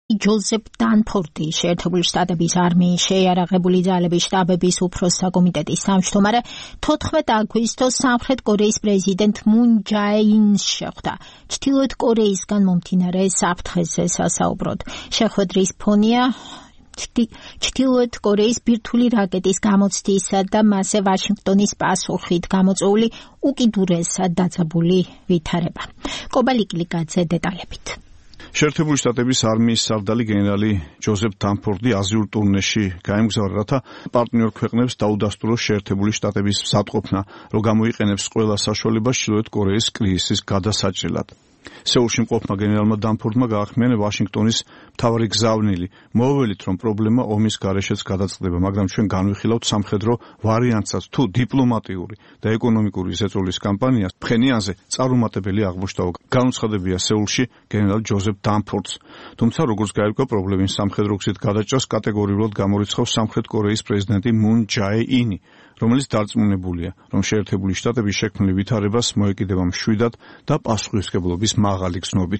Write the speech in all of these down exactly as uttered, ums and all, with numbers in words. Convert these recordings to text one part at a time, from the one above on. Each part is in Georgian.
ჯოზეფ დანფორდი შეერთებული შტატების არმიის შეიარაღებული ძალების შტაბების უფროსთა კომიტეტის თავმჯდომარე თოთხმეტ აგვისტოს სამხრეთ კორეის პრეზიდენტ მუნ ჯაე-ინს შეხვდა. ჩრდილოეთ კორეისგან მომდინარე საფრთხეზე სასაუბროდ. შეხვედრის ფონია ჩრდილოეთ კორეის ბირთვული რაკეტის გამოცდისა და მასზე ვაშინგტონის პასუხით გამოწვეული უკიდურესად დაძაბული ვითარება. კობალიკლიკაძე დეტალებით. შეერთებული შტატების არმიის სარდალი გენერალი ჯოზეფ დანფორდი აზიურ ტურნეში გაემგზავრა, რათა პარტნიორ ქვეყნებს დაუდასტუროს შეერთებული შტატების მზადყოფნა, რომ გამოიყენებს ყველა საშუალებას ჩრდილოეთ კორეის კრიზისის გადასაჭრელად. სეულში მყოფმა გენერალმა დანფორდმა გაახმიანა ვაშინგტონის მთავარი გზავნილი, მოუველით, რომ პრობლემა ომის გარეშეც გადაწყდება, მაგრამ ჩვენ განვიხილავთ სამხედრო ვარიანტსაც, თუ დიპლომატიური და ეკონომიკური ზეწოლის კამპანიას ფხენიანზე წარუმატებელი აღმოჩნდა. განუცხადებია სეულში გენერალ ჯოზეფ დანფორდს. თუმცა, როგორც გაირკვა, პრობლემის სამხედრო გზით გადაჭრას კატეგორიულად გამორიცხავს სამხრეთ კორეის პრეზიდენტი მუნ ჯაე-ინი, რომელიც დარწმუნებულია, რომ შეერთებული შტატების შექმნილი ვითარებას მოეკიდება მშვიდად და პასუხისმგებლობის მაღალი გზნობით.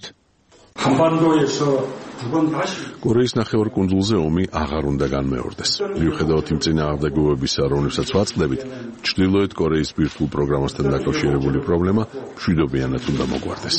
კორეის ნახევარკუნძულზე ომი აღარ უნდა განმეორდეს. მიუხედავად იმ წინააღმდეგობებისა, რომლებსაც ვაწყდებით, ჩრდილოეთ კორეის ბირთვულ პროგრამასთან დაკავშირებული პრობლემა მშვიდობიანად უნდა მოგვარდეს.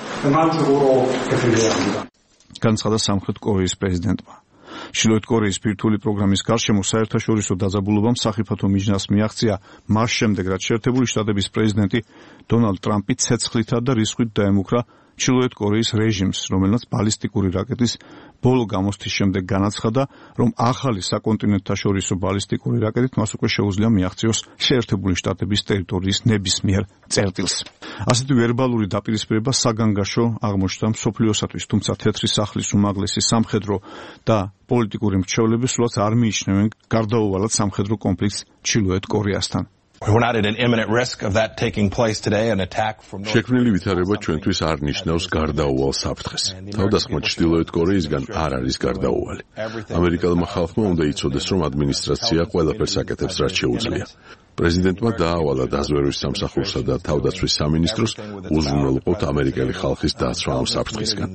განცხადა სამხრეთ კორეის პრეზიდენტმა. ჩრდილოეთ კორეის ბირთვული პროგრამის გარშემო საერთაშორისო დაძაბულობამ სახიფათო მიჯნას მიაღწია მას შემდეგ, რაც შეერთებული შტატების პრეზიდენტი დონალდ ტრამპი ცეცხლითა და რისხვით დაემუქრა ჩრდილოეთ კორეის რეჟიმს, რომელსაც ბალისტიკური რაკეტის ბოლო გამოცდის შემდეგ განაცხადა, რომ ახალი საკონტინენტთაშორისო ბალისტიკური რაკეტით მას უკვე შეუძლია მიაღწიოს შეერთებული შტატების ტერიტორიის ნებისმიერ წერტილს. ასეთი ვერბალური დაპირისპირება საგანგაშო აღმოჩნდა მსოფლიოსათვის, თუმცა თეთრი სახლის უმაღლესი სამხედრო და პოლიტიკური მრჩევლები სულაც არ მიიჩნევენ გარდაუვალად სამხედრო კონფლიქტს ჩრდილოეთ კორეასთან. შექმნილი ვითარება ჩვენთვის არ ნიშნავს გარდაუვალ საფრთხეს. თავდასხმა ჩრდილოეთ კორეისგან არ არის გარდაუვალი. ამერიკელმა ხალხმა უნდა იცოდეს, რომ ადმინისტრაცია ყველაფერს აკეთებს, რაც შეუძლია. პრეზიდენტმა დაავალა დაზვერვის სამსახურსა და თავდაცვის სამინისტროს უზრუნველყოფთ ამერიკელი ხალხის დაცვა ამ საფრთხისგან.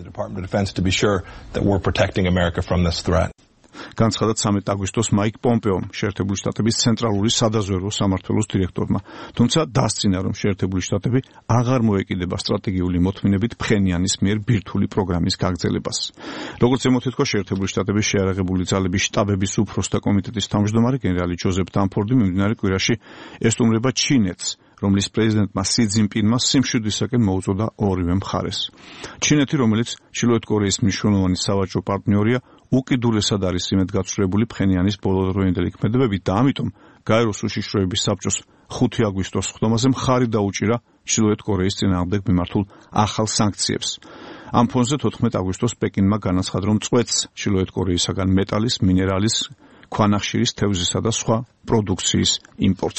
განცხადა ცამეტ აგვისტოს მაიკ პომპეომ, შეერთებული შტატების ცენტრალური სადაზვერვო სამმართველოს დირექტორმა. თუმცა დასძინა, რომ შეერთებული შტატები აღარ მოეკიდება სტრატეგიული მოთმინებით ფხენიანის მიერ ბირთვული პროგრამის გაგრძელებას. როგორც ემოთითქვა შეერთებული შტატების შეიარაღებული ძალების შტაბების უფროსთა კომიტეტის თავმჯდომარე გენერალი ჯოზეფ დანფორდი მიმდინარე კვირაში ესტუმრება ჩინეთს, რომლის პრეზიდენტმა სი ძინპინმა სიმშვიდისაკენ მოუწოდა ორივე მხარეს. ჩინეთი, რომელიც ჩრდილოეთ კორეის მნიშვნელოვანი სავაჭრო პარტნიორია, უკიდურესად არის იმედგაცრუებული ფხენიანის ბოლოდროინდელი ქმედებებით და ამიტომ გაეროს უშიშროების საბჭოს ხუთი აგვისტოს ხდომაზე მხარი დაუჭირა ჩრდილოეთ კორეის წინააღმდეგ მიმართულ ახალ სანქციებს. ამ ფონზე თოთხმეტ აგვისტოს პეკინმა განაცხადა, რომ წყვეტს ჩრდილოეთ კორეისაგან მეტალის, მინერალის, ქვანახშირის, თევზისა და სხვა პროდუქციის იმპორტს.